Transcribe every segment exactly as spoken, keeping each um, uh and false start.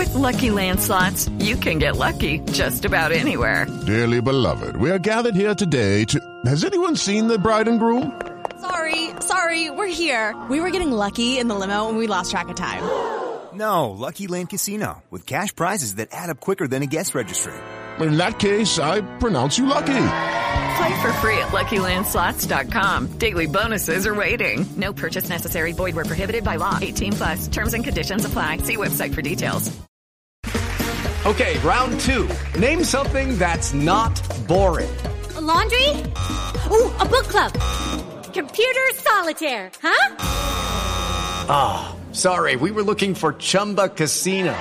With Lucky Land Slots, you can get lucky just about anywhere. Dearly beloved, we are gathered here today to... Has anyone seen the bride and groom? Sorry, sorry, we're here. We were getting lucky in the limo and we lost track of time. No, Lucky Land Casino, with cash prizes that add up quicker than a guest registry. In that case, I pronounce you lucky. Play for free at Lucky Land Slots dot com. Daily bonuses are waiting. No purchase necessary. Void where prohibited by law. eighteen plus. Terms and conditions apply. See website for details. Okay, round two. Name something that's not boring. A laundry? Ooh, a book club. Computer solitaire, huh? Ah, oh, sorry. We were looking for Chumba Casino.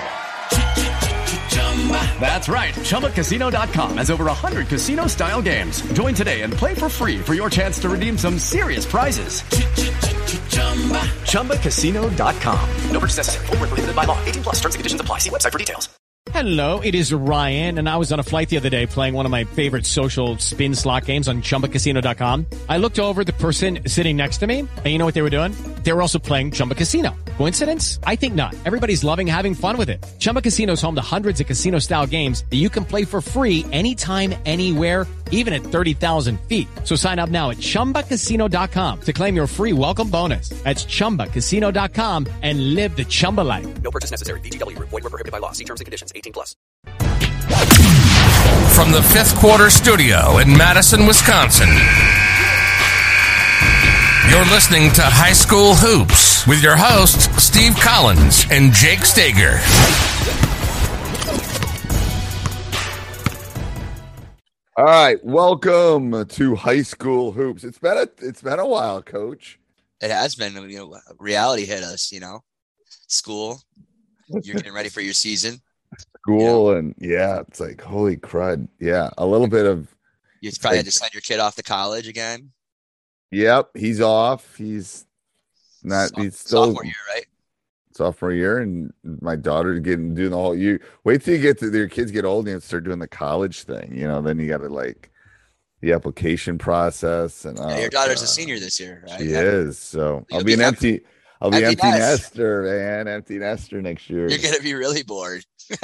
That's right. Chumba Casino dot com has over one hundred casino-style games. Join today and play for free for your chance to redeem some serious prizes. Chumba Casino dot com. No purchase necessary. Void where prohibited by law. eighteen plus. Terms and conditions apply. See website for details. Hello, it is Ryan, and I was on a flight the other day playing one of my favorite social spin slot games on Chumba Casino dot com. I looked over at the person sitting next to me, and you know what they were doing? They were also playing Chumba Casino. Coincidence? I think not. Everybody's loving having fun with it. Chumba Casino is home to hundreds of casino-style games that you can play for free anytime, anywhere, even at thirty thousand feet. So sign up now at Chumba Casino dot com to claim your free welcome bonus. That's Chumba Casino dot com and live the Chumba life. No purchase necessary. V G W. Void where prohibited by law. See terms and conditions. eighteen plus. From the Fifth Quarter Studio in Madison, Wisconsin, you're listening to High School Hoops with your hosts, Steve Collins and Jake Stager. All right, welcome to High School Hoops. It's been a it's been a while, Coach. It has been. You know, reality hit us. You know, school. You're getting ready for your season. School you know? and yeah, it's like holy crud. Yeah, a little bit of. You probably like, had to send your kid off to college again. Yep, he's off. He's not. So, he's still sophomore year, right? Sophomore year, and my daughter getting doing the whole. You wait till you get to your kids get old and you have to start doing the college thing. You know, then you got to like the application process and. Yeah, your daughter's uh, a senior this year, right? She yeah. is. So You'll I'll be an empty. empty I'll be empty, empty nester, man. Empty nester next year. You're gonna be really bored.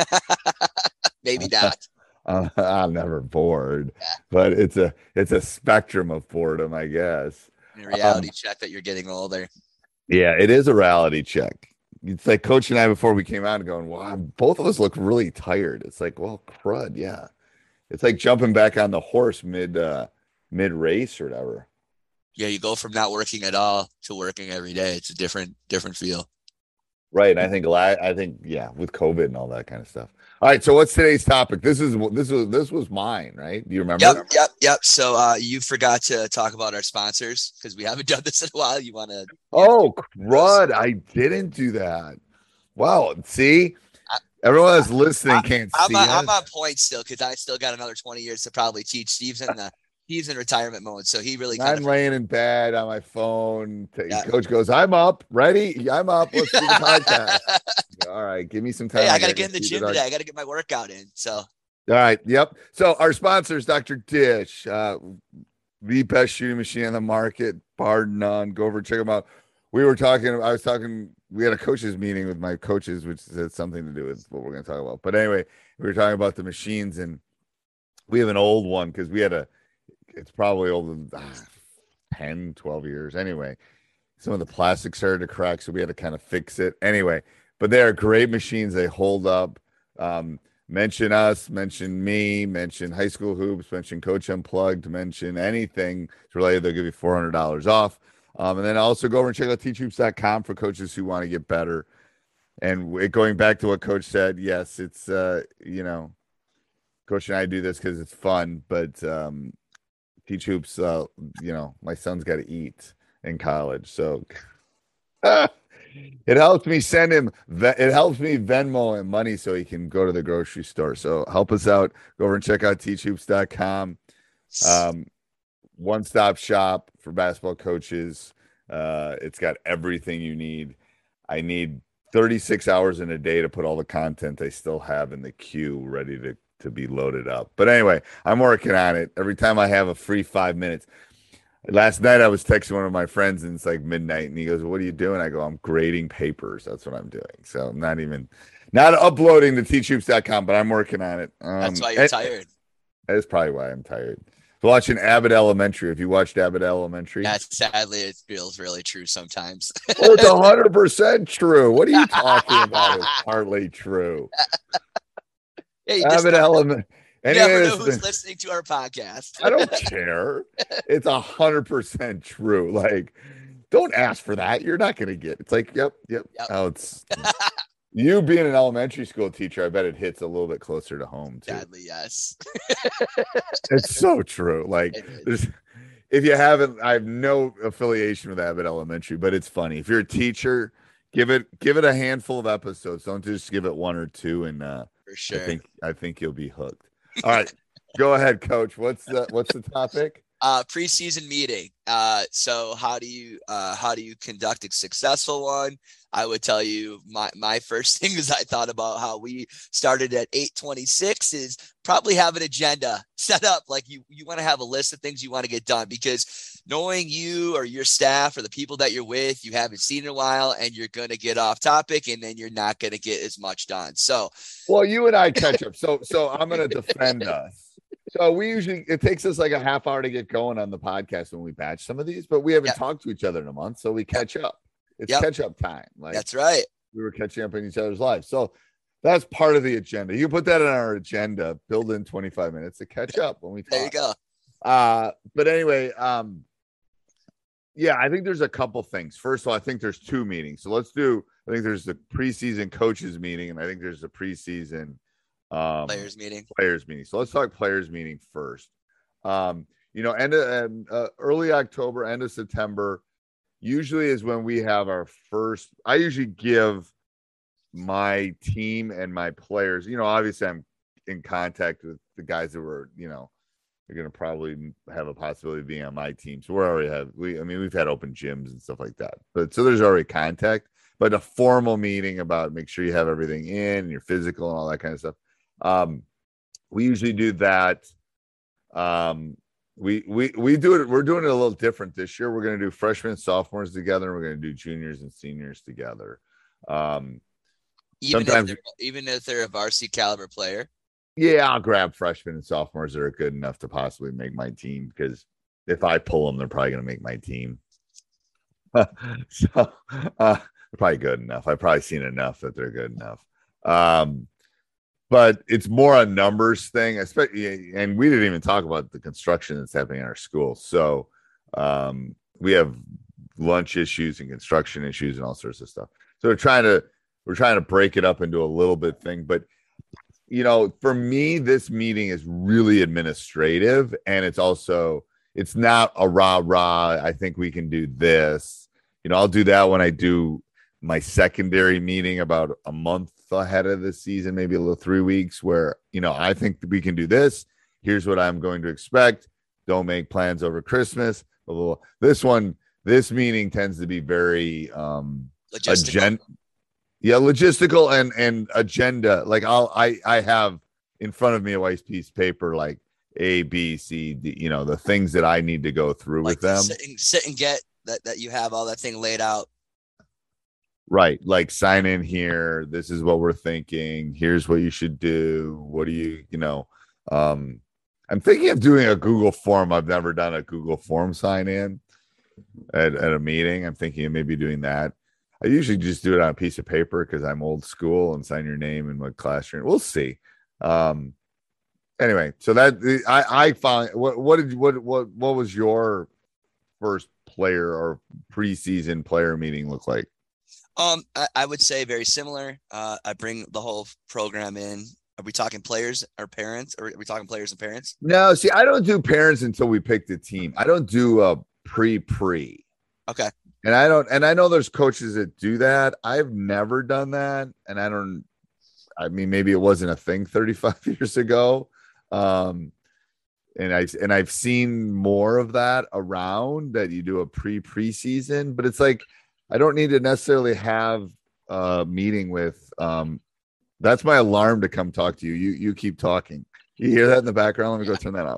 Maybe not. Uh, I'm never bored, yeah. But it's a it's a spectrum of boredom, I guess. A reality um, check that you're getting older. Yeah, it is a reality check. It's like Coach and I before we came out and going, "Wow, both of us look really tired." It's like, well, crud, yeah. It's like jumping back on the horse mid uh, mid race or whatever. Yeah, you go from not working at all to working every day. It's a different different feel. Right. I think I think yeah, with COVID and all that kind of stuff. All right. So what's today's topic? This is this was this was mine, right? Do you remember? Yep, yep, yep. So uh, you forgot to talk about our sponsors because we haven't done this in a while. You want to? Oh, crud! I didn't do that. Wow. See, I, everyone that's listening I, can't I'm see. A, us. I'm on point still because I still got another twenty years to probably teach. Steve's in the. He's in retirement mode, so he really. I'm of laying in bed on my phone. Yeah. Coach goes, "I'm up, ready. I'm up. Let's do the podcast." All right, give me some time. Hey, I got to get in the gym today. I got to get my workout in. So. All right. Yep. So our sponsors, Doctor Dish, uh, the best shooting machine on the market, bar none. Go over and check them out. We were talking. I was talking. We had a coaches meeting with my coaches, which has something to do with what we're going to talk about. But anyway, we were talking about the machines, and we have an old one because we had a. It's probably older than ah, ten, twelve years. Anyway, some of the plastic started to crack, so we had to kind of fix it. Anyway, but they are great machines. They hold up. Um, mention us, mention me, mention High School Hoops, mention Coach Unplugged, mention anything related. They'll give you four hundred dollars off. Um, and then also go over and check out teach hoops dot com for coaches who want to get better. And going back to what Coach said, yes, it's, uh, you know, Coach and I do this because it's fun, but um, Teach Hoops, uh, you know, my son's got to eat in college. So it helps me send him, it helps me Venmo him money so he can go to the grocery store. So help us out. Go over and check out teach hoops dot com. Um, one-stop shop for basketball coaches. Uh, it's got everything you need. I need thirty-six hours in a day to put all the content I still have in the queue ready to to be loaded up. But anyway, I'm working on it. Every time I have a free five minutes. Last night I was texting one of my friends and it's like midnight and he goes, "What are you doing?" I go, "I'm grading papers." That's what I'm doing. So I'm not even Not uploading to teach hoops dot com, but I'm working on it. Um, That's why you're and, tired. That's probably why I'm tired. Watching Abbott Elementary. Have you watched Abbott Elementary? Yeah, sadly, it feels really true sometimes. Oh, it's one hundred percent true. What are you talking about? It's hardly true. Yeah, you Abbott Elementary. You never know who's listening to our podcast. I don't care. It's one hundred percent true. Like, don't ask for that. You're not going to get it. It's like, yep, yep. yep. Oh, it's you being an elementary school teacher. I bet it hits a little bit closer to home, too. Sadly, yes. It's so true. Like, there's, if you haven't, I have no affiliation with Abbott Elementary, but it's funny. If you're a teacher, give it give it a handful of episodes. Don't just give it one or two, and uh, for sure, I think I think you'll be hooked. All right, go ahead, Coach. What's the what's the topic? Uh, preseason meeting. Uh, so how do you uh, how do you conduct a successful one? I would tell you my my first thing is I thought about how we started at eight twenty-six is probably have an agenda set up. Like you you want to have a list of things you want to get done, because knowing you or your staff or the people that you're with, you haven't seen in a while, and you're going to get off topic, and then you're not going to get as much done. So, well, you and I catch up. So so I'm going to defend us. So we usually, it takes us like a half hour to get going on the podcast when we batch some of these, but we haven't yep. talked to each other in a month. So we catch up. It's yep. catch up time. Like that's right. We were catching up in each other's lives. So that's part of the agenda. You put that in our agenda, build in twenty-five minutes to catch up when we talk. There you go. Uh, but anyway, um, yeah, I think there's a couple things. First of all, I think there's two meetings. So let's do, I think there's the preseason coaches meeting, and I think there's the preseason um players meeting players meeting so let's talk players meeting first. Um you know, end of uh, early October, end of September usually is when we have our first. I usually give my team and my players, you know, obviously I'm in contact with the guys that were, you know, they're going to probably have a possibility of being on my team, so we're already have we I mean we've had open gyms and stuff like that, but so there's already contact. But a formal meeting about make sure you have everything in and your physical and all that kind of stuff. Um, we usually do that. Um, we we we do it. We're doing it a little different this year. We're going to do freshmen and sophomores together, and we're going to do juniors and seniors together. Um, even if they're, even if they're a varsity caliber player. Yeah, I'll grab freshmen and sophomores that are good enough to possibly make my team, because if I pull them, they're probably going to make my team. so uh, they're probably good enough. I've probably seen enough that they're good enough. Um, But it's more a numbers thing, especially, and we didn't even talk about the construction that's happening in our school. So um, we have lunch issues and construction issues and all sorts of stuff. So we're trying to we're trying to break it up into a little bit thing. But you know, for me, this meeting is really administrative, and it's also it's not a rah rah. I think we can do this. You know, I'll do that when I do my secondary meeting about a month ahead of the season, maybe a little three weeks where, you know, I think we can do this. Here's what I'm going to expect. Don't make plans over Christmas. Blah, blah, blah. This one, this meeting tends to be very um logistical. Agen- yeah, logistical and and agenda. Like I'll I I have in front of me a white piece of paper, like A, B, C, D, you know, the things that I need to go through like with them. Sit and, sit and get that that you have all that thing laid out. Right. Like sign in here. This is what we're thinking. Here's what you should do. What do you, you know, um, I'm thinking of doing a Google form. I've never done a Google form sign in at, at a meeting. I'm thinking of maybe doing that. I usually just do it on a piece of paper because I'm old school and sign your name and what class you're in. We'll see. Um, anyway, so that I, I found what, what did what, what, what was your first player or preseason player meeting look like? Um, I, I would say very similar. Uh, I bring the whole program in. Are we talking players or parents? Or are we talking players and parents? No, see, I don't do parents until we pick the team. I don't do a pre-pre. Okay. And I don't, and I know there's coaches that do that. I've never done that. And I don't, I mean, maybe it wasn't a thing thirty-five years ago. Um, and I, and I've seen more of that around, that you do a pre preseason, but it's like, I don't need to necessarily have a meeting with, um, that's my alarm to come talk to you. You, you keep talking. You hear that in the background? Let me go turn that off.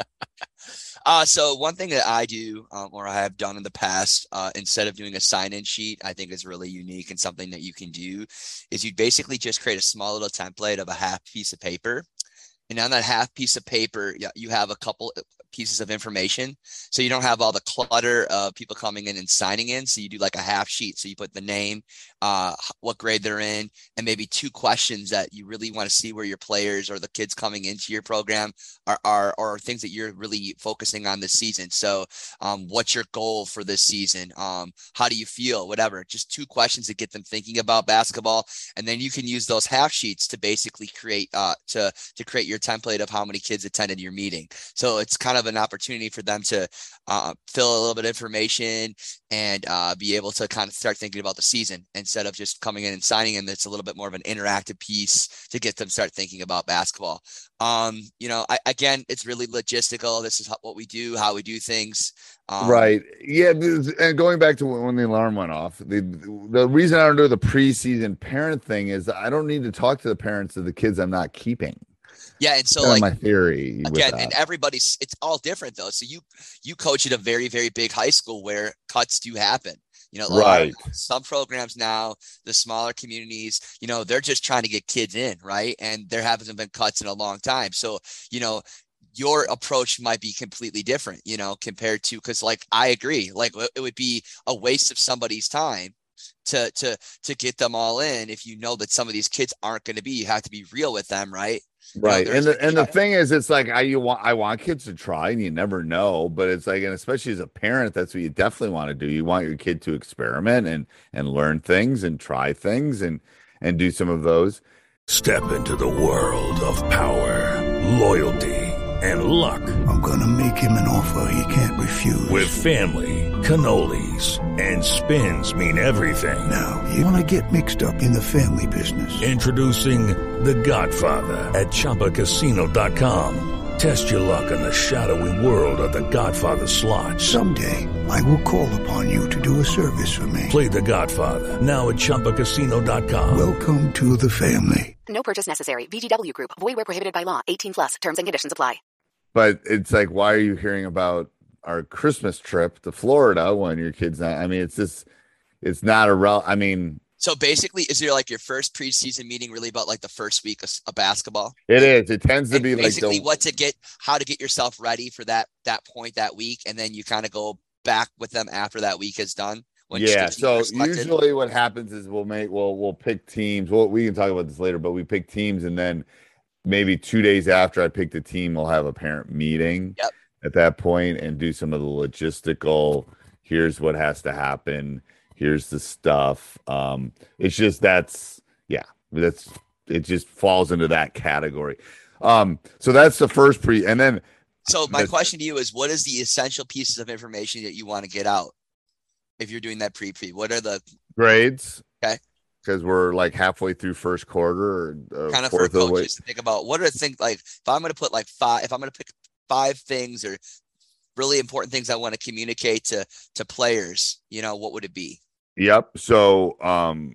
Uh, so one thing that I do, um, or I have done in the past, uh, instead of doing a sign-in sheet, I think is really unique and something that you can do, is you basically just create a small little template of a half piece of paper. And on that half piece of paper, you have a couple pieces of information. So you don't have all the clutter of people coming in and signing in. So you do like a half sheet. So you put the name, uh, what grade they're in, and maybe two questions that you really want to see where your players or the kids coming into your program are, are or things that you're really focusing on this season. So um, what's your goal for this season? Um, how do you feel? Whatever. Just two questions to get them thinking about basketball. And then you can use those half sheets to basically create uh, to, to create your template of how many kids attended your meeting. So it's kind of an opportunity for them to uh, fill a little bit of information and uh, be able to kind of start thinking about the season instead of just coming in and signing in. It's a little bit more of an interactive piece to get them start thinking about basketball. Um, you know, I, again, it's really logistical. This is how, what we do, how we do things. Um, right. Yeah. And going back to when the alarm went off, the the reason I don't do the preseason parent thing is I don't need to talk to the parents of the kids I'm not keeping. Yeah, and so That's like my theory again, and everybody's it's all different though. So you you coach at a very very big high school where cuts do happen. You know, like right. Some programs now, the smaller communities, you know, they're just trying to get kids in, right? And there haven't been cuts in a long time. So you know, your approach might be completely different, you know, compared to because like I agree, like it would be a waste of somebody's time to to to get them all in if you know that some of these kids aren't going to be. You have to be real with them, right? Right. You know, and the, and the thing is, it's like, I, you want, I want kids to try and you never know, but it's like, and especially as a parent, that's what you definitely want to do. You want your kid to experiment and, and learn things and try things and, and do some of those. Step into the world of power, loyalty, and luck. I'm going to make him an offer he can't refuse. With family, cannolis, and spins mean everything. Now, you want to get mixed up in the family business. Introducing The Godfather at Chumba Casino dot com. Test your luck in the shadowy world of The Godfather slot. Someday, I will call upon you to do a service for me. Play The Godfather now at Chumba Casino dot com. Welcome to the family. No purchase necessary. V G W Group. Void where prohibited by law. eighteen plus. Terms and conditions apply. But it's like, why are you hearing about our Christmas trip to Florida when your kid's not? I mean, it's just, it's not a rel. I mean, so basically, is there like your first preseason meeting really about like the first week of, of basketball? It is. It tends to and be basically like the, what to get, how to get yourself ready for that that point that week, and then you kind of go back with them after that week is done. When yeah. So usually, what happens is we'll make we'll we'll pick teams. Well, we can talk about this later, but we pick teams, and then maybe two days after I pick the team, we'll have a parent meeting yep. at that point and do some of the logistical. Here's what has to happen. Here's the stuff. Um, it's just that's yeah, that's it. Just falls into that category. Um, so that's the first pre, and then. So my question to you is, what is the essential pieces of information that you want to get out if you're doing that pre-pre? What are the grades? Okay. Because we're like halfway through first quarter. Or, uh, kind of for coaches to think about what are the things like if I'm going to put like five, if I'm going to pick five things or really important things I want to communicate to to players, you know, what would it be? Yep. So um,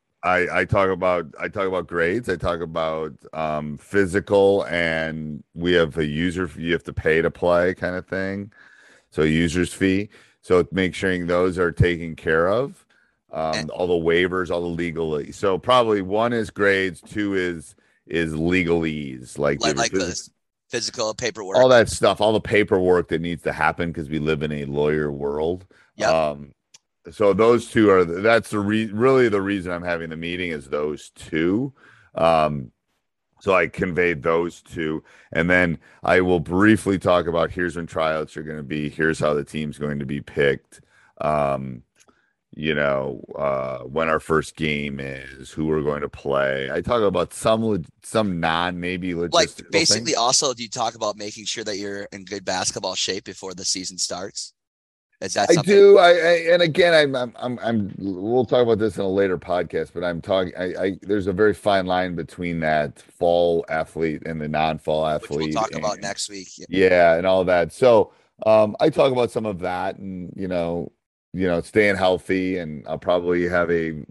I I talk about I talk about grades. I talk about um, physical, and we have a user you have to pay to play kind of thing. So a user's fee. So make sure those are taken care of. Um, all the waivers, all the legal. So probably one is grades, two is is legalese, like like, like the physical paperwork, all that stuff, all the paperwork that needs to happen because we live in a lawyer world. Yeah. Um, so those two are that's the re- really the reason I'm having the meeting is those two. Um, so I conveyed those two, and then I will briefly talk about here's when tryouts are going to be. Here's how the team's going to be picked. Um, you know, uh, when our first game is, who we're going to play. I talk about some some non maybe logistical like basically things. Also, do you talk about making sure that you're in good basketball shape before the season starts? Is that I something? do. I, I and again, I'm, I'm I'm I'm we'll talk about this in a later podcast, but I'm talking. I, I there's a very fine line between that fall athlete and the non-fall athlete. Which we'll talk and, about next week. Yeah. yeah, and all that. So um, I talk about some of that, and you know. you know, staying healthy, and I'll probably have a,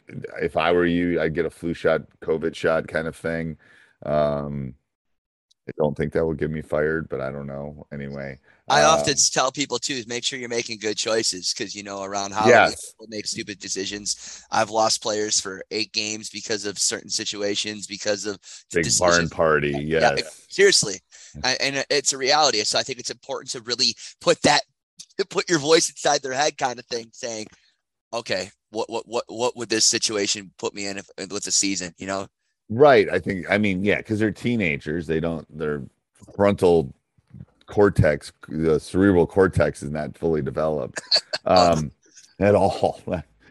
if I were you, I'd get a flu shot, COVID shot kind of thing. Um, I don't think that will get me fired, but I don't know. Anyway, I uh, often tell people too, make sure you're making good choices because, you know, around how yes. people make stupid decisions. I've lost players for eight games because of certain situations, because of big decisions. barn party. Yes. Yeah, seriously. And it's a reality. So I think it's important to really put that, put your voice inside their head kind of thing, saying, okay, what, what, what, what would this situation put me in if, with the season, you know? Right. I think, I mean, yeah, because they're teenagers. They don't, their frontal cortex, the cerebral cortex is not fully developed um, at all.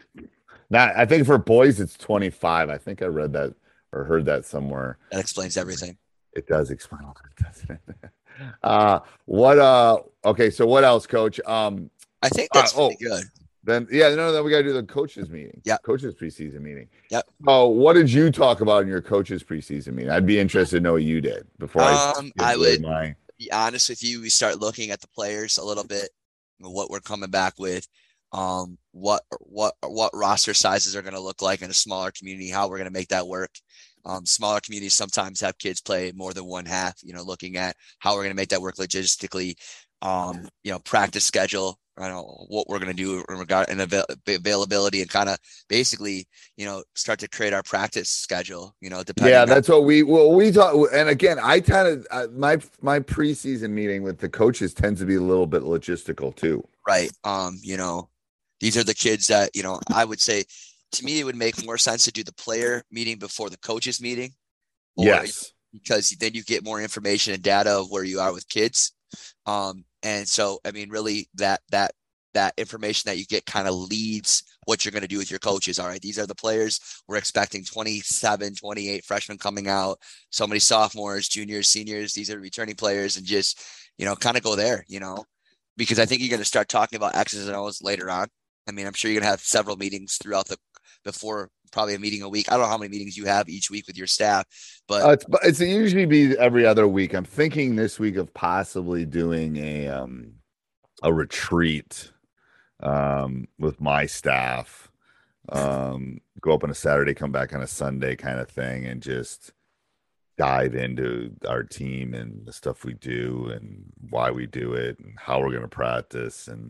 Not, I think for boys, it's twenty-five. I think I read that or heard that somewhere. That explains everything. It does explain all that, doesn't it? Uh, what, uh, okay. So what else, Coach? Um, I think that's uh, pretty oh, good. Then, yeah, no, then we got to do the coaches meeting. Yeah. Coaches preseason meeting. Yep. Oh, what did you talk about in your coaches preseason meeting? I'd be interested to know what you did before um, I, I would my... be honest with you. We start looking at the players a little bit, what we're coming back with, um, what, what, what roster sizes are going to look like in a smaller community, how we're going to make that work. Um, smaller communities sometimes have kids play more than one half, you know, looking at how we're going to make that work logistically, um, you know, practice schedule. I don't know what we're going to do in regard and avail- availability and kind of basically, you know, start to create our practice schedule, you know, depending. Yeah, on- that's what we, well, we thought. And again, I kind of, uh, my, my preseason meeting with the coaches tends to be a little bit logistical too. Right. Um, you know, these are the kids that, you know, I would say to me, it would make more sense to do the player meeting before the coaches meeting. Or, yes. Because then you get more information and data of where you are with kids. Um, And so, I mean, really that, that, that information that you get kind of leads what you're going to do with your coaches. All right. These are the players we're expecting twenty-seven, twenty-eight freshmen coming out, so many sophomores, juniors, seniors. These are returning players and just, you know, kind of go there, you know, because I think you're going to start talking about X's and O's later on. I mean, I'm sure you're going to have several meetings throughout the, before probably a meeting a week. I don't know how many meetings you have each week with your staff, but uh, it's, it's usually be every other week. I'm thinking this week of possibly doing a, um, a retreat, um, with my staff, um, go up on a Saturday, come back on a Sunday kind of thing, and just dive into our team and the stuff we do and why we do it and how we're going to practice. And,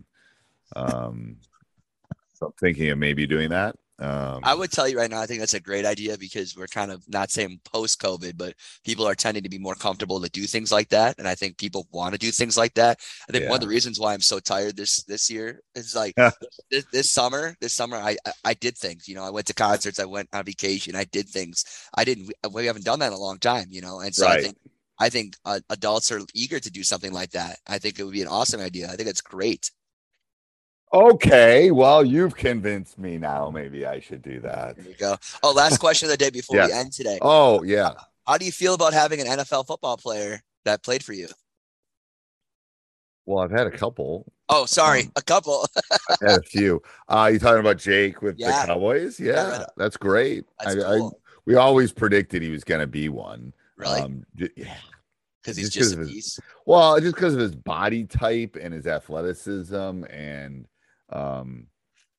um, so I'm thinking of maybe doing that. Um, I would tell you right now, I think that's a great idea because we're kind of not saying post COVID, but people are tending to be more comfortable to do things like that. And I think people want to do things like that. I think yeah. one of the reasons why I'm so tired this, this year is like this, this summer, this summer, I, I, I did things, you know, I went to concerts, I went on vacation, I did things I didn't, we haven't done that in a long time, you know? And so right. I think, I think uh, adults are eager to do something like that. I think it would be an awesome idea. I think it's great. Okay, well, you've convinced me now. Maybe I should do that. There you go. Oh, last question of the day before yes. we end today. Oh, yeah. How do you feel about having an N F L football player that played for you? Well, I've had a couple. Oh, sorry, um, a couple. I've had a few. Uh, you talking about Jake with yeah. the Cowboys? Yeah, yeah, that's great. That's I, cool. I, we always predicted he was going to be one. Really? Um, j- yeah. Because he's just, just a his, piece. Well, just because of his body type and his athleticism, and um,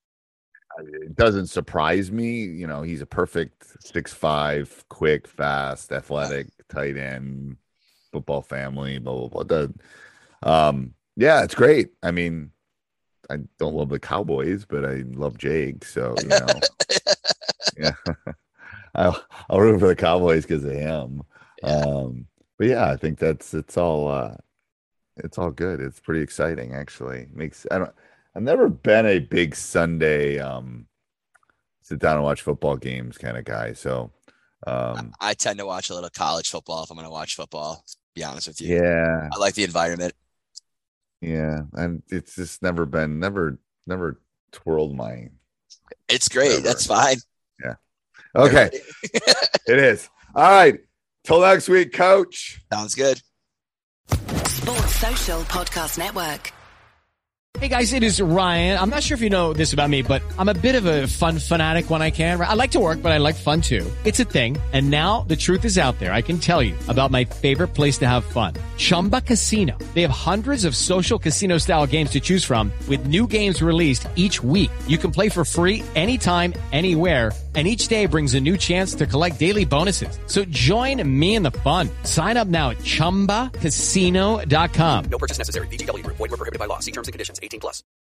it doesn't surprise me. You know, he's a perfect six five, quick, fast, athletic, tight end, football family, blah, blah, blah. The, um, yeah, it's great. I mean, I don't love the Cowboys, but I love Jake. So, you know, yeah, I'll, I'll root for the Cowboys because of him. Yeah. Um, but yeah, I think that's, it's all, uh, it's all good. It's pretty exciting, actually. Makes, I don't, I've never been a big Sunday, um, sit down and watch football games kind of guy. So, um, I, I tend to watch a little college football if I'm going to watch football, to be honest with you. yeah, I like the environment. yeah. And it's just never been, never, never twirled my, It's great. Whatever. That's fine. yeah. Okay. It is. All right. Till next week, Coach. Sounds good. Sports Social Podcast Network. Hey guys, it is Ryan. I'm not sure if you know this about me, but I'm a bit of a fun fanatic when I can. I like to work, but I like fun too. It's a thing. And now the truth is out there. I can tell you about my favorite place to have fun. Chumba Casino. They have hundreds of social casino style games to choose from with new games released each week. You can play for free anytime, anywhere, And each day brings a new chance to collect daily bonuses. So join me in the fun. Sign up now at chumba casino dot com. No purchase necessary. V G W Group. Void where prohibited by law. See terms and conditions. eighteen plus.